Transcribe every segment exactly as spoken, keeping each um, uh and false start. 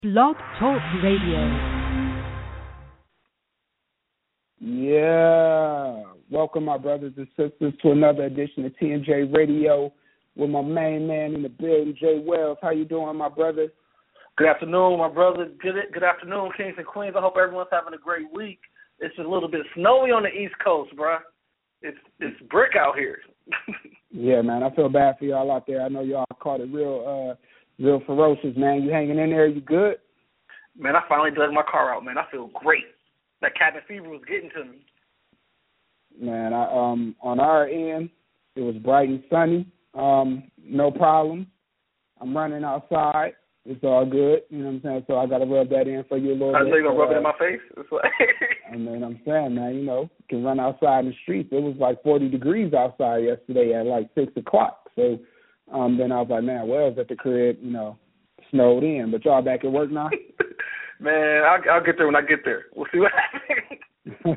Blog Talk Radio. Yeah. Welcome, my brothers and sisters, to another edition of T N J Radio with my main man in the building, Jay Wells. How you doing, my brother? Good afternoon, my brother. Good good afternoon, kings and queens. I hope everyone's having a great week. It's a little bit snowy on the East Coast, bruh. It's it's brick out here. Yeah, man. I feel bad for y'all out there. I know y'all caught it real, uh, real ferocious, man. You hanging in there? You good? Man, I finally dug my car out, man. I feel great. That cabin fever was getting to me. Man, I, um, on our end, it was bright and sunny. Um, no problem. I'm running outside. It's all good. You know what I'm saying? So I got to rub that in for you a little I bit. know you're going to so, rub it uh, in my face? It's like I mean, I'm saying, man, you know, can run outside in the streets. It was like forty degrees outside yesterday at like six o'clock. So um, then I was like, man, Wells at the crib, you know, snowed in. But y'all back at work now? Man, I'll, I'll get there when I get there. We'll see what happens.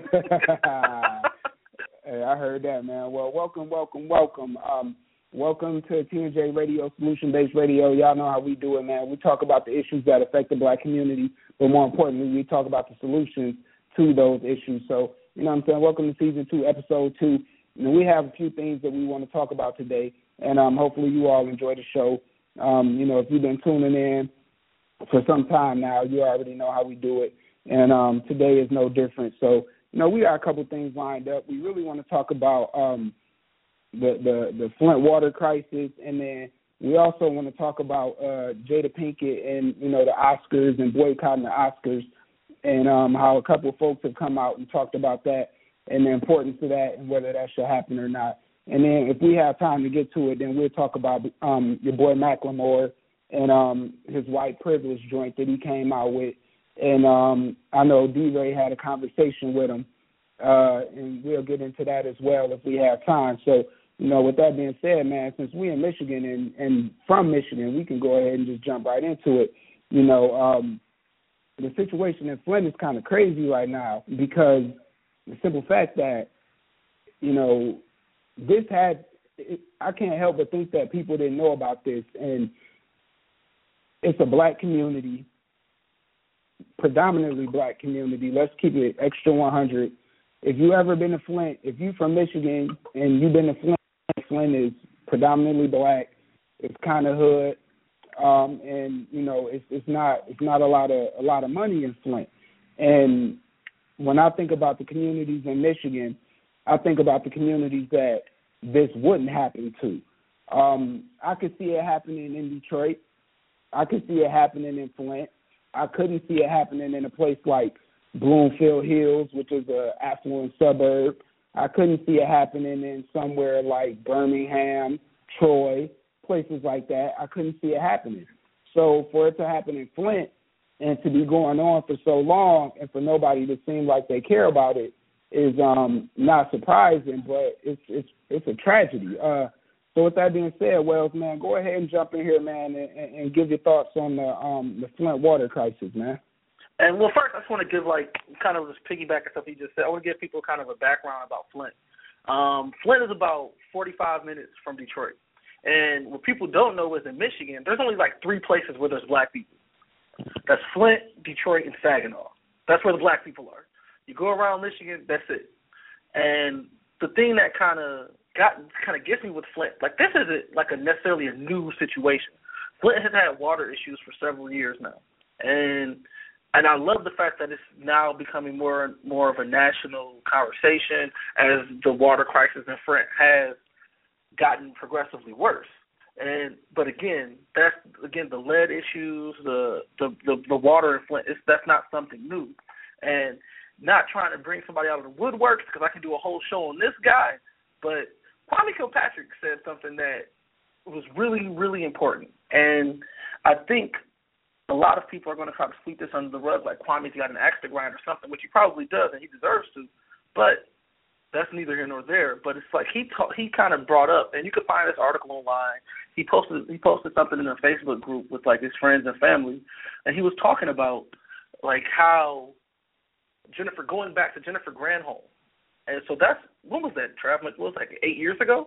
Hey, I heard that, man. Well, welcome, welcome, welcome. Um, welcome to T N J Radio, solution-based radio. Y'all know how we do it, man. We talk about the issues that affect the black community, but more importantly, we talk about the solutions to those issues. So, you know what I'm saying? Welcome to Season two, Episode two. You know, we have a few things that we want to talk about today, and um, hopefully you all enjoy the show. Um, you know, if you've been tuning in for some time now, you already know how we do it, and um, today is no different. So, you know, we got a couple things lined up. We really want to talk about um, the, the the Flint water crisis, and then we also want to talk about uh, Jada Pinkett and, you know, the Oscars and boycotting the Oscars, and um, how a couple of folks have come out and talked about that and the importance of that and whether that should happen or not. And then if we have time to get to it, then we'll talk about um, your boy Macklemore and um, his white privilege joint that he came out with. And um, I know D-Ray had a conversation with him, uh, and we'll get into that as well if we have time. So, you know, with that being said, man, since we're in Michigan and, and from Michigan, we can go ahead and just jump right into it. You know, um, the situation in Flint is kind of crazy right now because the simple fact that, you know, this had, it, I can't help but think that people didn't know about this, and it's a black community, predominantly black community. Let's keep it extra one hundred. If you ever been to Flint, if you from Michigan and you've been to Flint, Flint is predominantly black. It's kind of hood, um, and you know it's it's not it's not a lot of a lot of money in Flint. And when I think about the communities in Michigan, I think about the communities that this wouldn't happen to. Um, I could see it happening in Detroit. I could see it happening in Flint. I couldn't see it happening in a place like Bloomfield Hills, which is an affluent suburb. I couldn't see it happening in somewhere like Birmingham, Troy, places like that. I couldn't see it happening. So for it to happen in Flint and to be going on for so long and for nobody to seem like they care about it is um, not surprising, but it's it's it's a tragedy. Uh, so with that being said, Wells, man, go ahead and jump in here, man, and, and, and give your thoughts on the um, the Flint water crisis, man. And, well, first I just want to give, like, kind of just piggyback on stuff you just said. I want to give people kind of a background about Flint. Um, Flint is about forty-five minutes from Detroit. And what people don't know is in Michigan, there's only, like, three places where there's black people. That's Flint, Detroit, and Saginaw. That's where the black people are. You go around Michigan, that's it. And the thing that kind of got kind of gets me with Flint, like, this isn't, like, a necessarily a new situation. Flint has had water issues for several years now. And And I love the fact that it's now becoming more and more of a national conversation as the water crisis in Flint has gotten progressively worse. And but again, that's again the lead issues, the the, the, the water in Flint. It's, that's not something new. And not trying to bring somebody out of the woodworks because I can do a whole show on this guy, but Kwame Kilpatrick said something that was really really important, and I think a lot of people are going to try to sweep this under the rug like Kwame's got an axe to grind or something, which he probably does and he deserves to, but that's neither here nor there. But it's like he ta- he kind of brought up, and you could find this article online. He posted he posted something in a Facebook group with like his friends and family, and he was talking about like how Jennifer going back to Jennifer Granholm, and so that's when was that, Trav? It was like eight years ago.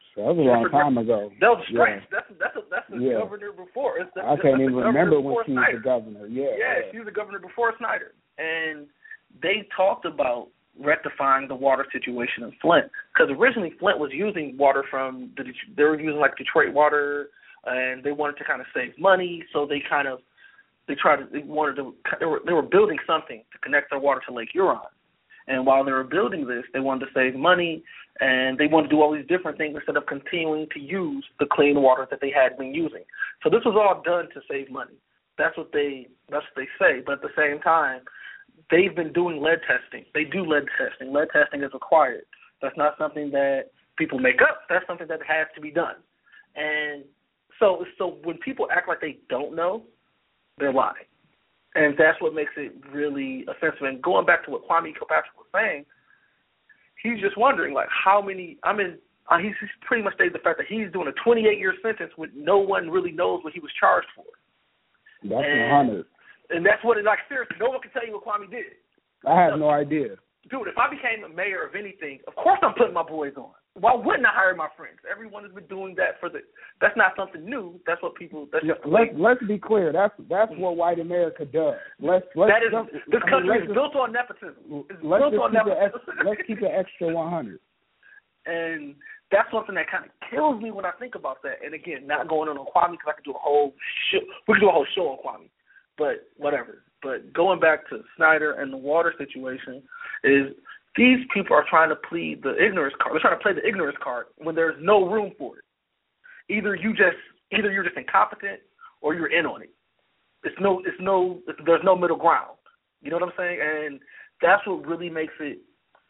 That was a long time ago. That was Yeah. Strange. That's that's a, that's the Yeah. governor before. It's the, I can't that's even the remember when she Snyder. was the governor. Yeah, yeah, yeah. she was the governor before Snyder, and they talked about rectifying the water situation in Flint, because originally Flint was using water from the they were using like Detroit water, and they wanted to kind of save money, so they kind of they tried to they wanted to they were they were building something to connect their water to Lake Huron. And while they were building this, they wanted to save money, and they wanted to do all these different things instead of continuing to use the clean water that they had been using. So this was all done to save money. That's what they that's what they say. But at the same time, they've been doing lead testing. They do lead testing. Lead testing is required. That's not something that people make up. That's something that has to be done. And so so when people act like they don't know, they're lying. And that's what makes it really offensive. And going back to what Kwame Kilpatrick was saying, he's just wondering, like, how many – I mean, uh, he's, he's pretty much stated the fact that he's doing a twenty-eight year sentence with no one really knows what he was charged for. That's and, one hundred. And that's what it – like, seriously, no one can tell you what Kwame did. I have no idea. Dude, if I became a mayor of anything, of course I'm putting my boys on. Why wouldn't I hire my friends? Everyone has been doing that for the – that's not something new. That's what people – that's just let's, let's be clear. That's that's what white America does. Let's, let's that is jump, this I country mean, is built on nepotism. It's let's built just on keep it nepotism. ex, let's keep it extra one hundred. And that's something that kind of kills me when I think about that. And again, not going on on Kwame, because I could do a whole show. We could do a whole show on Kwame, but whatever. But going back to Snyder and the water situation is these people are trying to plead the ignorance card. They're trying to play the ignorance card when there's no room for it. Either you just, either you're just incompetent or you're in on it. It's no, it's no, it's, there's no middle ground. You know what I'm saying? And that's what really makes it.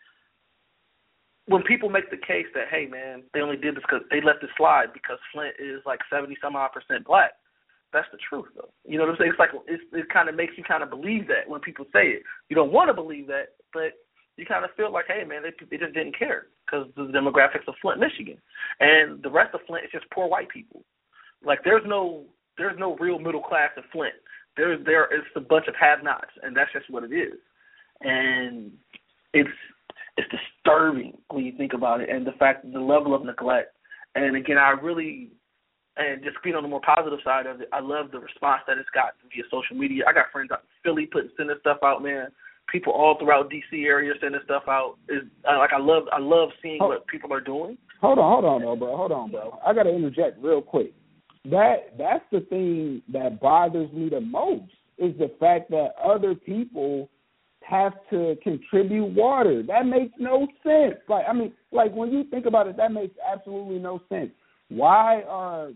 When people make the case that, hey man, they only did this because they let this slide because Flint is like seventy some odd percent black. That's the truth, though. You know what I'm saying? It's like it's, it kind of makes you kind of believe that when people say it. You don't want to believe that, but you kind of feel like, hey, man, they, they just didn't care because of the demographics of Flint, Michigan. And the rest of Flint is just poor white people. Like, there's no there's no real middle class in Flint. There, there is a bunch of have-nots, and that's just what it is. And it's it's disturbing when you think about it, and the fact that the level of neglect. And, again, I really – and just being on the more positive side of it, I love the response that it's got via social media. I got friends out in Philly putting sending stuff out, man. People all throughout D C area sending stuff out. Is like I love I love seeing hold, what people are doing. Hold on, hold on, though, bro. Hold on, bro. I got to interject real quick. That that's the thing that bothers me the most is the fact that other people have to contribute water. That makes no sense. Like I mean, like when you think about it, that makes absolutely no sense. Why are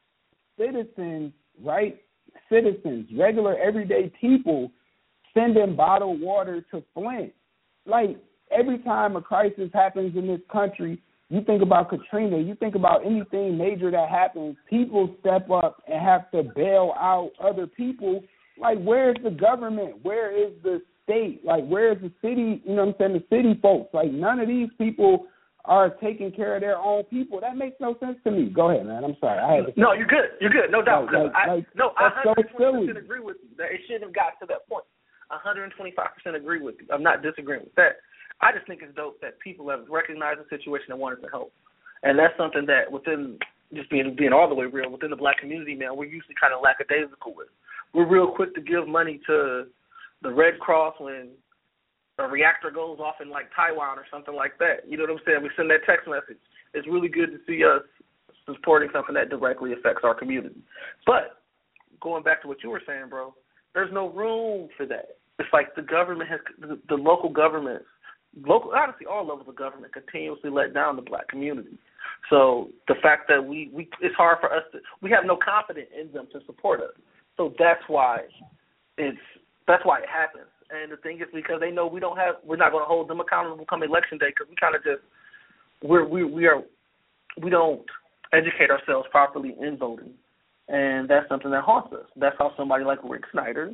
citizens, right, citizens, regular everyday people sending bottled water to Flint? Like, every time a crisis happens in this country, you think about Katrina, you think about anything major that happens, people step up and have to bail out other people. Like, where's the government? Where is the state? Like, where's the city, you know what I'm saying, the city folks? Like, none of these people are taking care of their own people. That makes no sense to me. Go ahead, man. I'm sorry. I had to no, you're good. You're good. No doubt. Like, I, like, no, I one hundred twenty percent so agree with you that it shouldn't have got to that point. one hundred twenty-five percent agree with you. I'm not disagreeing with that. I just think it's dope that people have recognized the situation and wanted to help. And that's something that within, just being being all the way real, within the black community, man, we're usually kind of lackadaisical with. We're real quick to give money to the Red Cross when a reactor goes off in like Taiwan or something like that. You know what I'm saying? We send that text message. It's really good to see us supporting something that directly affects our community. But going back to what you were saying, bro, there's no room for that. It's like the government has, the, the local governments, local, honestly, all levels of government continuously let down the black community. So the fact that we, we it's hard for us to, we have no confidence in them to support us. So that's why it's, that's why it happens. And the thing is, because they know we don't have, we're not going to hold them accountable come election day because we kind of just, we're, we we are, we don't educate ourselves properly in voting, and that's something that haunts us. That's how somebody like Rick Snyder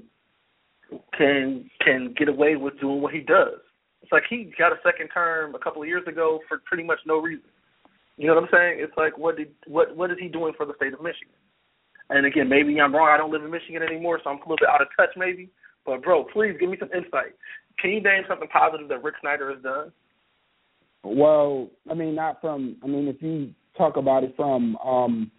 can can get away with doing what he does. It's like he got a second term a couple of years ago for pretty much no reason. You know what I'm saying? It's like what did what what is he doing for the state of Michigan? And again, maybe I'm wrong. I don't live in Michigan anymore, so I'm a little bit out of touch, maybe. But, bro, please give me some insight. Can you name something positive that Rick Snyder has done? Well, I mean, not from – I mean, if you talk about it from um,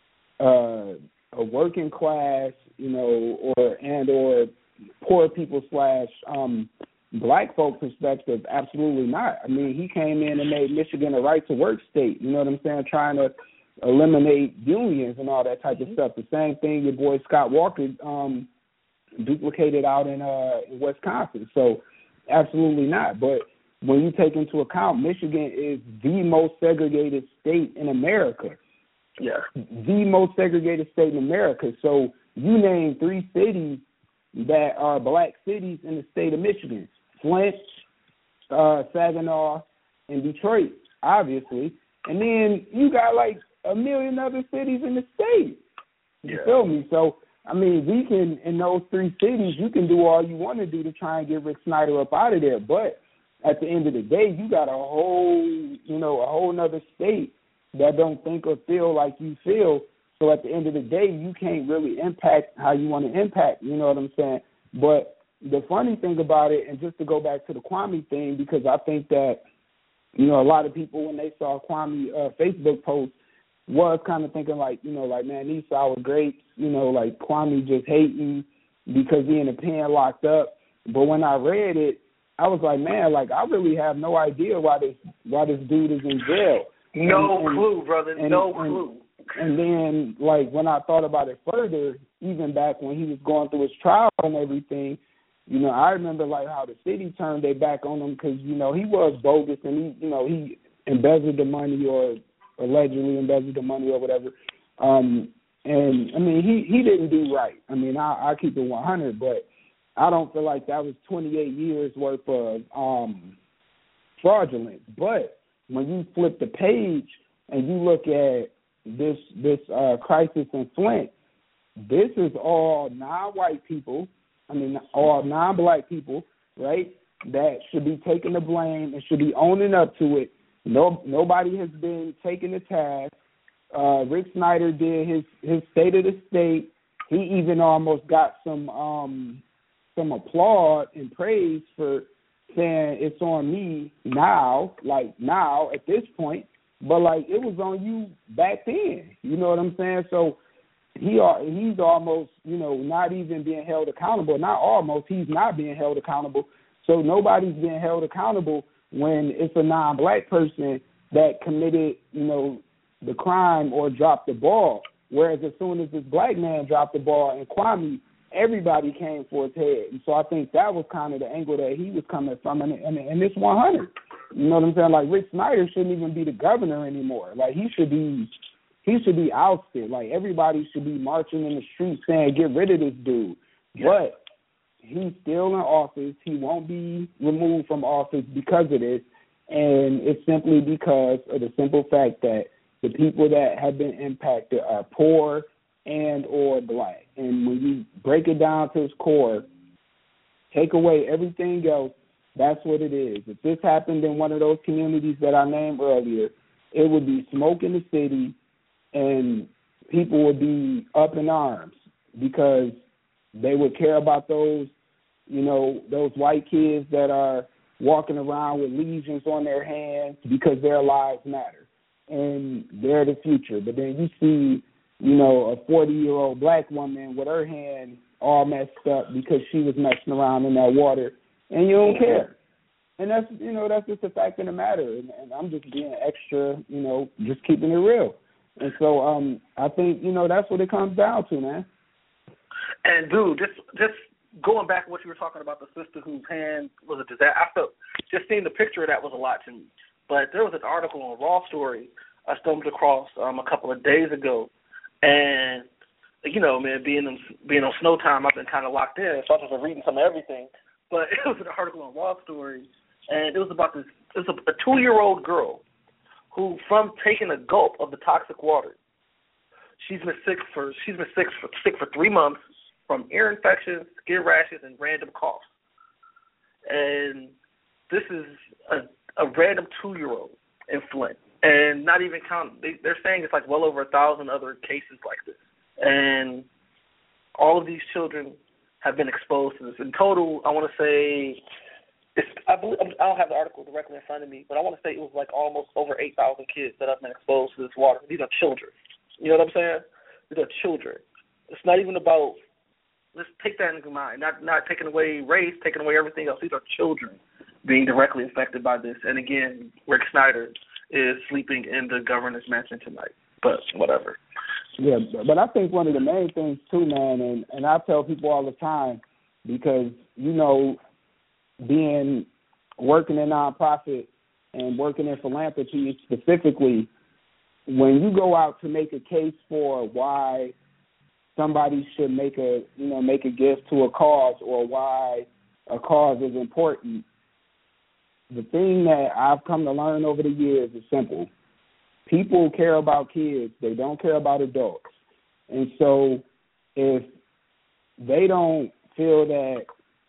uh, a working class, you know, or and or poor people slash um, black folk perspective, absolutely not. I mean, he came in and made Michigan a right to work state. You know what I'm saying? Trying to eliminate unions and all that type of stuff. The same thing your boy Scott Walker um, duplicated out in, uh, in Wisconsin. So absolutely not. But when you take into account, Michigan is the most segregated state in America. Yeah. The most segregated state in America. So you name three cities that are black cities in the state of Michigan. Flint, uh, Saginaw, and Detroit, obviously. And then you got like a million other cities in the state. You yeah. feel me? So, I mean, we can, in those three cities, you can do all you want to do to try and get Rick Snyder up out of there. But at the end of the day, you got a whole, you know, a whole nother state that don't think or feel like you feel. So at the end of the day, you can't really impact how you want to impact. You know what I'm saying? But the funny thing about it, and just to go back to the Kwame thing, because I think that, you know, a lot of people, when they saw Kwame uh, Facebook post, was kind of thinking like, you know, like, man, these sour grapes, you know, like Kwame just hating because he in the pen locked up. But when I read it, I was like, man, like, I really have no idea why this why this dude is in jail. No and, and, clue, brother. and, no and, clue. And then, like, when I thought about it further, even back when he was going through his trial and everything, you know, I remember, like, how the city turned their back on him because, you know, he was bogus and, he, you know, he embezzled the money or allegedly embezzled the money or whatever. Um, and, I mean, he, he didn't do right. I mean, I, I keep it one hundred, but I don't feel like that was twenty-eight years worth of um, fraudulence. But when you flip the page and you look at this this uh, crisis in Flint, this is all non-white people, I mean, all non-black people, right, that should be taking the blame and should be owning up to it. No, nobody has been taking the task. Uh, Rick Snyder did his, his State of the State. He even almost got some um, some applaud and praise for saying it's on me now, like now at this point, but like it was on you back then. You know what I'm saying? So he he's almost, you know, not even being held accountable. Not almost, he's not being held accountable. So nobody's being held accountable when it's a non-black person that committed, you know, the crime or dropped the ball. Whereas as soon as this black man dropped the ball and Kwame, everybody came for his head. And so I think that was kind of the angle that he was coming from. And, and, and it's one hundred. You know what I'm saying? Like, Rick Snyder shouldn't even be the governor anymore. Like, he should be he should be ousted. Like, everybody should be marching in the streets saying, get rid of this dude. Yeah. But he's still in office. He won't be removed from office because of this. And it's simply because of the simple fact that the people that have been impacted are poor and or black. And when you break it down to its core, take away everything else, that's what it is. If this happened in one of those communities that I named earlier, it would be smoke in the city and people would be up in arms because they would care about those, you know, those white kids that are walking around with lesions on their hands because their lives matter and they're the future. But then you see, you know, a forty-year-old black woman with her hand all messed up because she was messing around in that water, and you don't care. And that's, you know, that's just a fact of the matter. And, and I'm just being extra, you know, just keeping it real. And so um, I think, you know, that's what it comes down to, man. And, dude, just just going back to what you were talking about, the sister whose hand was a disaster, I felt just seeing the picture of that was a lot to me. But there was an article on Raw Story I stumbled across um, a couple of days ago. And, you know, man, being on, being on snow time, I've been kind of locked in, so I was reading some of everything. But it was an article on Raw Story, and it was about this, it was a, a two-year-old girl who, from taking a gulp of the toxic water, she's been sick for she's been sick for, sick for three months from ear infections, skin rashes, and random coughs. And this is a, a random two-year-old in Flint. And not even count, they, they're saying it's like well over a thousand other cases like this. And all of these children have been exposed to this. In total, I want to say it's, I believe I don't have the article directly in front of me, but I want to say it was like almost over eight thousand kids that have been exposed to this water. These are children. You know what I'm saying? These are children. It's not even about. Let's take that into mind. Not not taking away race, taking away everything else. These are children being directly affected by this. And again, Rick Snyder is sleeping in the governor's mansion tonight. But whatever. Yeah, but I think one of the main things too, man, and, and I tell people all the time, because, you know, being working in nonprofit and working in philanthropy specifically, when you go out to make a case for why somebody should make a, you know, make a gift to a cause or why a cause is important, the thing that I've come to learn over the years is simple. People care about kids. They don't care about adults. And so if they don't feel that,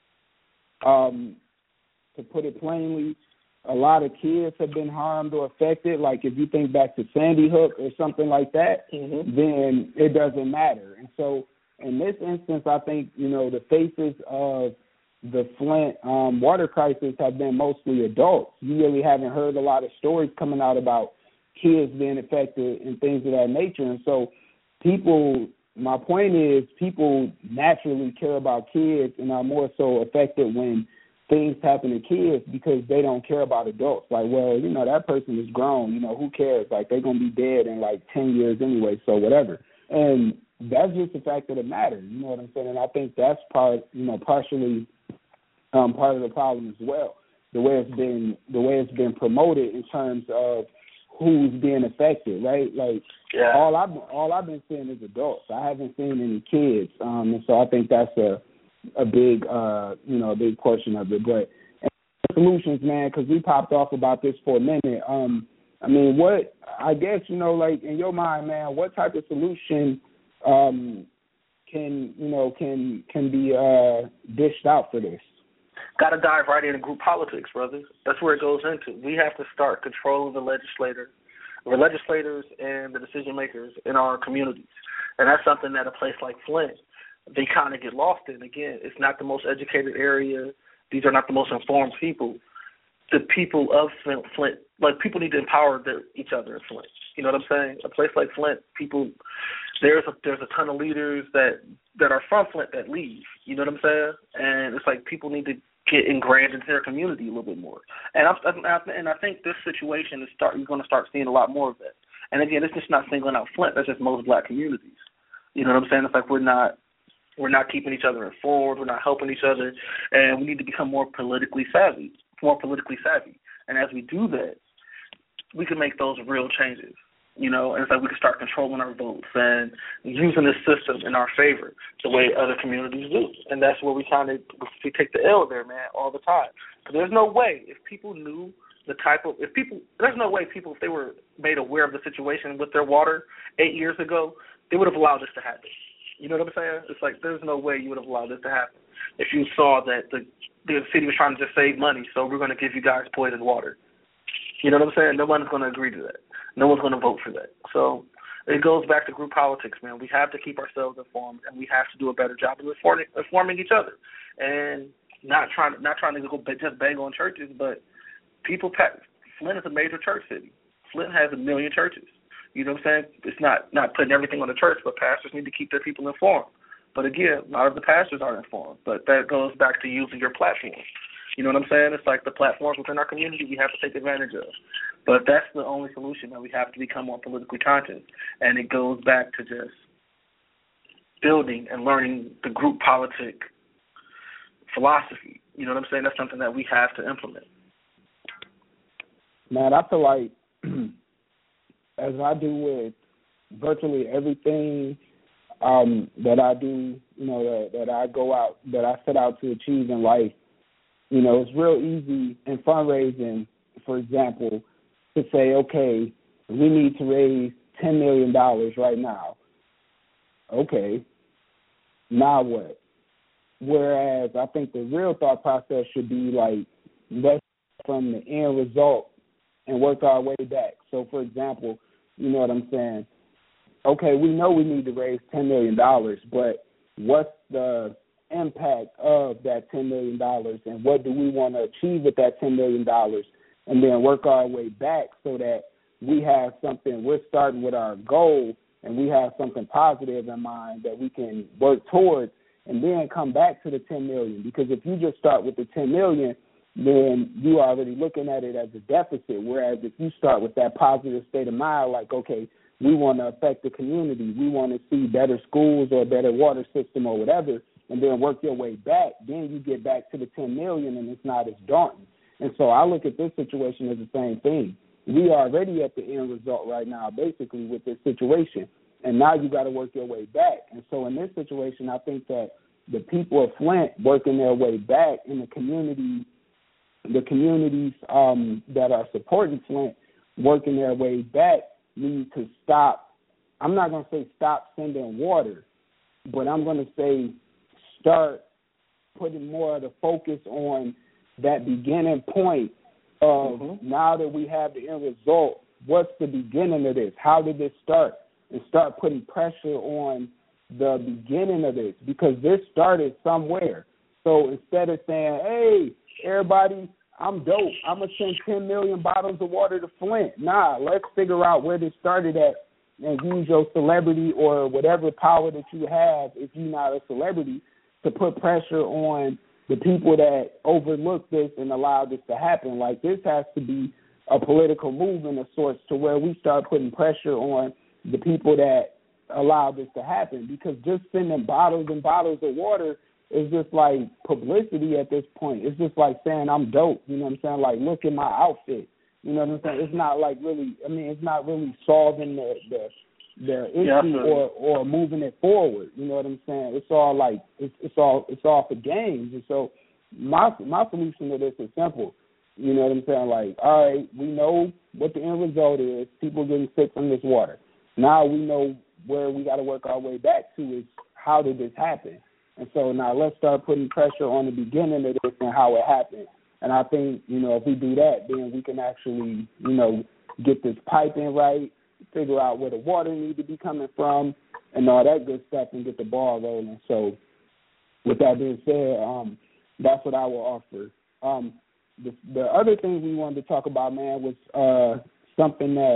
um, to put it plainly, a lot of kids have been harmed or affected, like if you think back to Sandy Hook or something like that, mm-hmm. then it doesn't matter. And so in this instance, I think, you know, the faces of the Flint um, water crisis have been mostly adults. You really haven't heard a lot of stories coming out about kids being affected and things of that nature. And so people, my point is, people naturally care about kids and are more so affected when things happen to kids because they don't care about adults. Like, well, you know, that person is grown. You know, who cares? Like, they're going to be dead in like ten years anyway, so whatever. And that's just the fact of the matter. You know what I'm saying? And I think that's part, you know, partially um, part of the problem as well. The way it's been, the way it's been promoted in terms of who's being affected, right? Like, yeah. all I've all I've been seeing is adults. I haven't seen any kids, um, and so I think that's a a big, uh, you know, a big portion of it. But solutions, man, because we popped off about this for a minute. Um, I mean, what I guess, you know, like in your mind, man, what type of solution um, can you know can can be uh, dished out for this? Got to dive right into group politics, brothers. That's where it goes into. We have to start controlling the legislator, the legislators and the decision makers in our communities, and that's something that a place like Flint, they kind of get lost in. Again, it's not the most educated area. These are not the most informed people. The people of Flint, Flint like people need to empower their, each other in Flint. You know what I'm saying? A place like Flint, people, there's a, there's a ton of leaders that, that are from Flint that leave. You know what I'm saying? And it's like people need to get ingrained into their community a little bit more. And I, I, and I think this situation is start you're going to start seeing a lot more of that. And again, it's just not singling out Flint. That's just most black communities. You know what I'm saying? It's like we're not we're not keeping each other informed. We're not helping each other, and we need to become more politically savvy, more politically savvy. And as we do that, we can make those real changes. You know, and it's like we can start controlling our votes and using this system in our favor the way other communities do. And that's where we kind of we take the L there, man, all the time. Because there's no way if people knew the type of if people there's no way people if they were made aware of the situation with their water eight years ago, they would have allowed this to happen. You know what I'm saying? It's like there's no way you would have allowed this to happen if you saw that the the city was trying to just save money, so we're going to give you guys poisoned water. You know what I'm saying? No one's going to agree to that. No one's going to vote for that. So it goes back to group politics, man. We have to keep ourselves informed, and we have to do a better job of informing, informing each other, and not trying not trying to go just bang on churches, but people. Flint is a major church city. Flint has a million churches. You know what I'm saying? It's not not putting everything on the church, but pastors need to keep their people informed. But again, a lot of the pastors aren't informed. But that goes back to using your platform. You know what I'm saying? It's like the platforms within our community we have to take advantage of. But that's the only solution, that we have to become more politically conscious. And it goes back to just building and learning the group politic philosophy. You know what I'm saying? That's something that we have to implement. Man, I feel like as I do with virtually everything um, that I do, you know, that, that I go out, that I set out to achieve in life, you know, it's real easy in fundraising, for example, to say, okay, we need to raise ten million dollars right now. Okay, now what? Whereas I think the real thought process should be like, let's from the end result and work our way back. So, for example, you know what I'm saying? Okay, we know we need to raise ten million dollars, but what's the impact of that ten million dollars and what do we want to achieve with that ten million dollars, and then work our way back so that we have something, we're starting with our goal and we have something positive in mind that we can work towards, and then come back to the ten million dollars. Because if you just start with the ten million dollars, then you are already looking at it as a deficit, whereas if you start with that positive state of mind, like, okay, we want to affect the community, we want to see better schools or a better water system or whatever, and then work your way back, then you get back to the ten million dollars and it's not as daunting. And so I look at this situation as the same thing. We are already at the end result right now, basically, with this situation, and now you got to work your way back. And so in this situation, I think that the people of Flint working their way back in the community, the communities um, that are supporting Flint working their way back need to stop. I'm not going to say stop sending water, but I'm going to say start putting more of the focus on that beginning point of mm-hmm. now that we have the end result, what's the beginning of this? How did this start? And start putting pressure on the beginning of this, because this started somewhere. So instead of saying, hey, everybody, I'm dope, I'm going to send ten million bottles of water to Flint. Nah, let's figure out where this started at and use your celebrity or whatever power that you have, if you're not a celebrity, to put pressure on the people that overlook this and allow this to happen. Like, this has to be a political movement of sorts to where we start putting pressure on the people that allow this to happen, because just sending bottles and bottles of water is just like publicity at this point. It's just like saying I'm dope, you know what I'm saying? Like, look at my outfit, you know what I'm saying? It's not like really, I mean, it's not really solving the the, the issue yeah, or, or moving it forward, you know what I'm saying? It's all like, it's, it's all it's all for games. And so my my solution to this is simple, you know what I'm saying? Like, all right, we know what the end result is. People getting sick from this water. Now we know where we got to work our way back to is how did this happen? And so now let's start putting pressure on the beginning of this and how it happened. And I think, you know, if we do that, then we can actually, you know, get this piping right, figure out where the water needs to be coming from, and all that good stuff, and get the ball rolling. So with that being said, um, that's what I will offer. Um, the, the other thing we wanted to talk about, man, was uh, something that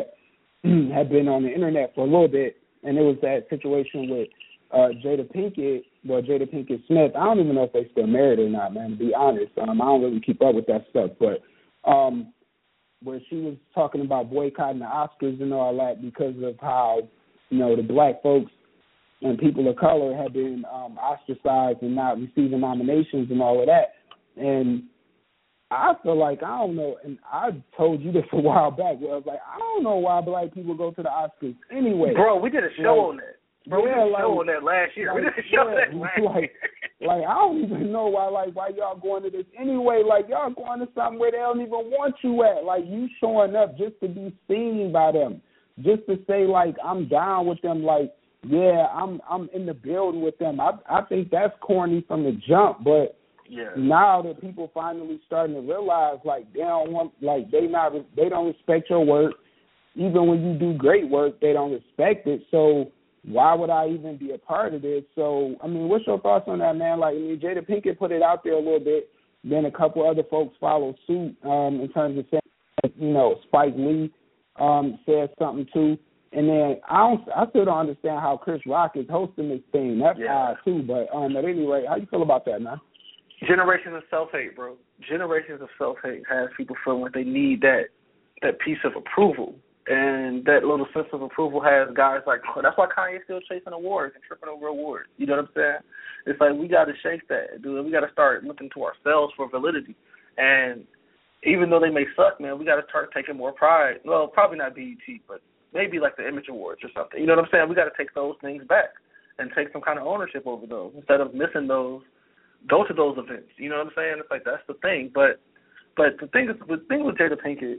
had been on the internet for a little bit, and it was that situation with uh, Jada Pinkett, well, Jada Pinkett Smith. I don't even know if they still married or not, man, to be honest. Um, I don't really keep up with that stuff, but um, where she was talking about boycotting the Oscars and all that because of how, you know, the black folks and people of color had been um, ostracized and not receiving nominations and all of that. And I feel like, I don't know, and I told you this a while back, where I was like, I don't know why black people go to the Oscars anyway. Bro, we did a show like, on that. Bro, yeah, we did a like, show on that last year. Like, we did a show yeah, that last like, year. Like, I don't even know why, like, why y'all going to this anyway. Like, y'all going to something where they don't even want you at. Like, you showing up just to be seen by them, just to say, like, I'm down with them. Like, yeah, I'm I'm in the building with them. I I think that's corny from the jump, but yeah. Now that people finally starting to realize, like, they don't want, like, they not, they don't respect your work. Even when you do great work, they don't respect it. So why would I even be a part of this? So, I mean, what's your thoughts on that, man? Like, I mean, Jada Pinkett put it out there a little bit. Then a couple other folks followed suit um, in terms of saying, you know, Spike Lee um, said something too. And then I don't, I still don't understand how Chris Rock is hosting this thing. That's yeah. odd too. But um, at any rate, how you feel about that, man? Generations of self-hate, bro. Generations of self-hate has people feeling like they need that that piece of approval. And that little sense of approval has guys like, oh, that's why Kanye's still chasing awards and tripping over awards. You know what I'm saying? It's like, we got to shake that, dude. We got to start looking to ourselves for validity. And even though they may suck, man, we got to start taking more pride. Well, probably not B E T, but maybe like the Image Awards or something. You know what I'm saying? We got to take those things back and take some kind of ownership over those instead of missing those. Go to those events. You know what I'm saying? It's like, that's the thing. But but the thing is, the thing with Jada Pinkett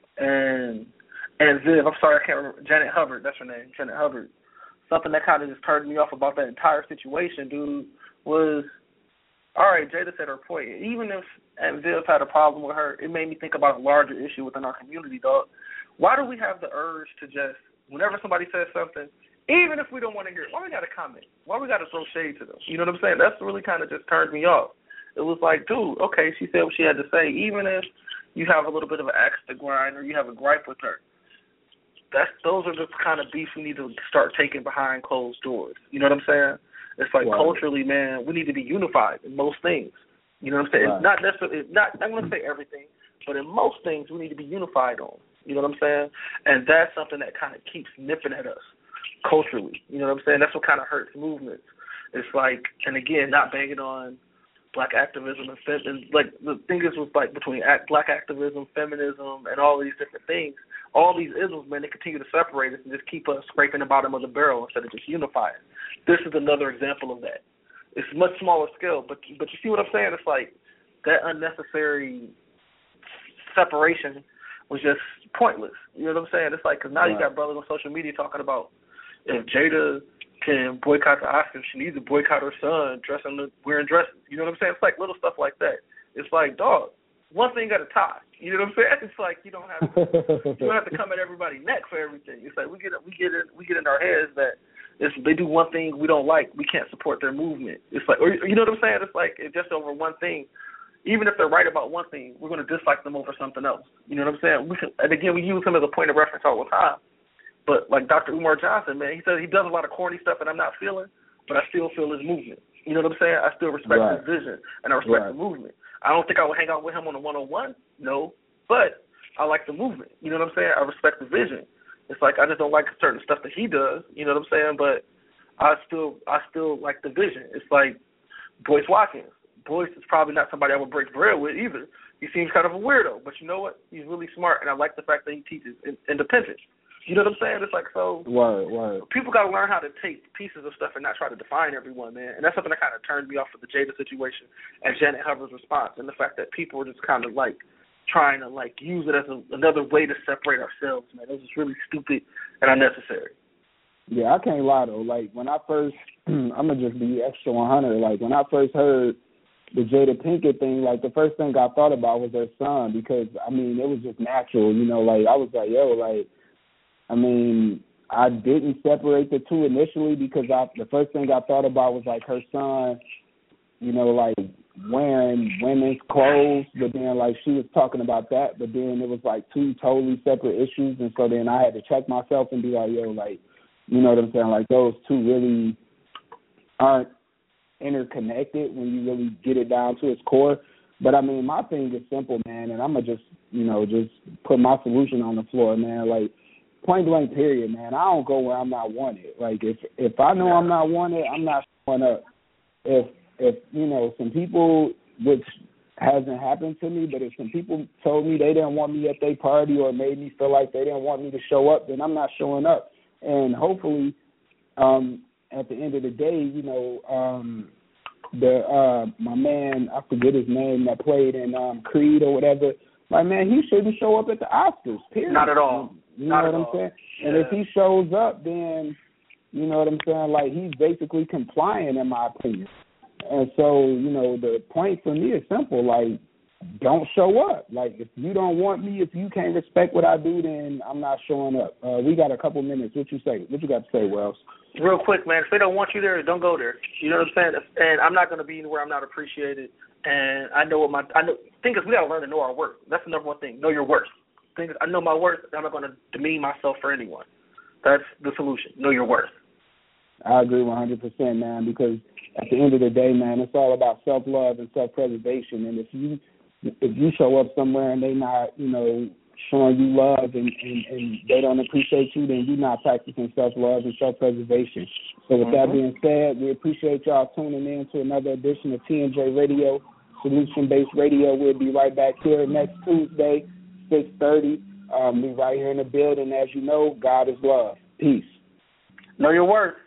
and and Viv, I'm sorry, I can't remember, Janet Hubbard, that's her name, Janet Hubbard. Something that kind of just turned me off about that entire situation, dude, was, all right, Jada said her point. Even if and Viv had a problem with her, it made me think about a larger issue within our community, dog. Why do we have the urge to just, whenever somebody says something, Even if we don't want to hear it, why we got to comment? Why we got to throw shade to them? You know what I'm saying? That's really kind of just turned me off. It was like, dude, okay, she said what she had to say. Even if you have a little bit of an axe to grind or you have a gripe with her, that's those are the kind of beef we need to start taking behind closed doors. You know what I'm saying? It's like wow. culturally, man, we need to be unified in most things. You know what I'm saying? Right. It's not necessarily, it's not, I'm going to say everything, but in most things we need to be unified on. You know what I'm saying? And that's something that kind of keeps nipping at us culturally. You know what I'm saying? That's what kind of hurts movements. It's like, and again, not banging on black activism and, fem- and like the thing is with like between act, black activism, feminism, and all these different things, all these isms, man, they continue to separate us and just keep us scraping the bottom of the barrel instead of just unifying. This is another example of that. It's much smaller scale, but but you see what I'm saying? It's like that unnecessary separation was just pointless. You know what I'm saying? It's like, because now right. you got brothers on social media talking about if Jada can boycott the Oscars, she needs to boycott her son dressing the, wearing dresses. You know what I'm saying? It's like little stuff like that. It's like, dog, one thing got a tie. You know what I'm saying? It's like you don't have to, you don't have to come at everybody's neck for everything. It's like we get we get in we get in our heads that if they do one thing we don't like, we can't support their movement. It's like, or, you know what I'm saying? It's like it's just over one thing. Even if they're right about one thing, we're going to dislike them over something else. You know what I'm saying? We can, and again, we use him as a point of reference all the time. But like Doctor Umar Johnson, man, he says he does a lot of corny stuff that I'm not feeling, but I still feel his movement. You know what I'm saying? I still respect right. his vision, and I respect right. the movement. I don't think I would hang out with him on a one-on-one, no, but I like the movement. You know what I'm saying? I respect the vision. It's like I just don't like certain stuff that he does. You know what I'm saying? But I still, I still like the vision. It's like Boyce Watkins. Boyce is probably not somebody I would break bread with either. He seems kind of a weirdo, but you know what? He's really smart, and I like the fact that he teaches independence. You know what I'm saying? It's like, so word, word. people got to learn how to take pieces of stuff and not try to define everyone, man. And that's something that kind of turned me off of the Jada situation and Janet Hubbard's response, and the fact that people were just kind of like trying to like use it as a, another way to separate ourselves, man. It was just really stupid and unnecessary. Yeah, I can't lie though. Like when I first, I'm gonna just be extra one hundred. Like when I first heard the Jada Pinkett thing, like the first thing I thought about was her son, because I mean it was just natural, you know. Like I was like, yo, like. I mean, I didn't separate the two initially because I, the first thing I thought about was, like, her son, you know, like, wearing women's clothes, but then, like, she was talking about that, but then it was, like, two totally separate issues, and so then I had to check myself and be like, yo, like, you know what I'm saying, like, those two really aren't interconnected when you really get it down to its core. But, I mean, my thing is simple, man, and I'm going to just, you know, just put my solution on the floor, man, like, point blank period, man. I don't go where I'm not wanted. Like if if I know I'm not wanted, I'm not showing up. If if you know some people, which hasn't happened to me, but if some people told me they didn't want me at their party or made me feel like they didn't want me to show up, then I'm not showing up. And hopefully, um, at the end of the day, you know, um, the uh, my man, I forget his name, that played in um, Creed or whatever. Like man, he shouldn't show up at the Oscars. Period. Not at all. You know Not what I'm all. saying? Yeah. And if he shows up, then, you know what I'm saying, like, he's basically complying, in my opinion. And so, you know, the point for me is simple, like, don't show up. Like, if you don't want me, if you can't respect what I do, then I'm not showing up. Uh, we got a couple minutes. What you say? What you got to say, Wells? Real quick, man, if they don't want you there, don't go there. You know what I'm saying? And I'm not going to be anywhere I'm not appreciated. And I know what my – I know. thing is, we got to learn to know our worth. That's the number one thing. Know your worth. Thing is, I know my worth. I'm not going to demean myself for anyone. That's the solution. Know your worth. I agree one hundred percent, man, because at the end of the day, man, it's all about self-love and self-preservation. And if you if you show up somewhere and they not, you know, showing you love and, and, and they don't appreciate you, then you're not practicing self-love and self-preservation. So with mm-hmm. that being said, we appreciate y'all tuning in to another edition of T and J Radio, Solution-Based Radio. We'll be right back here next Tuesday, six thirty. Um, we right here in the building. As you know, God is love. Peace. Know your worth.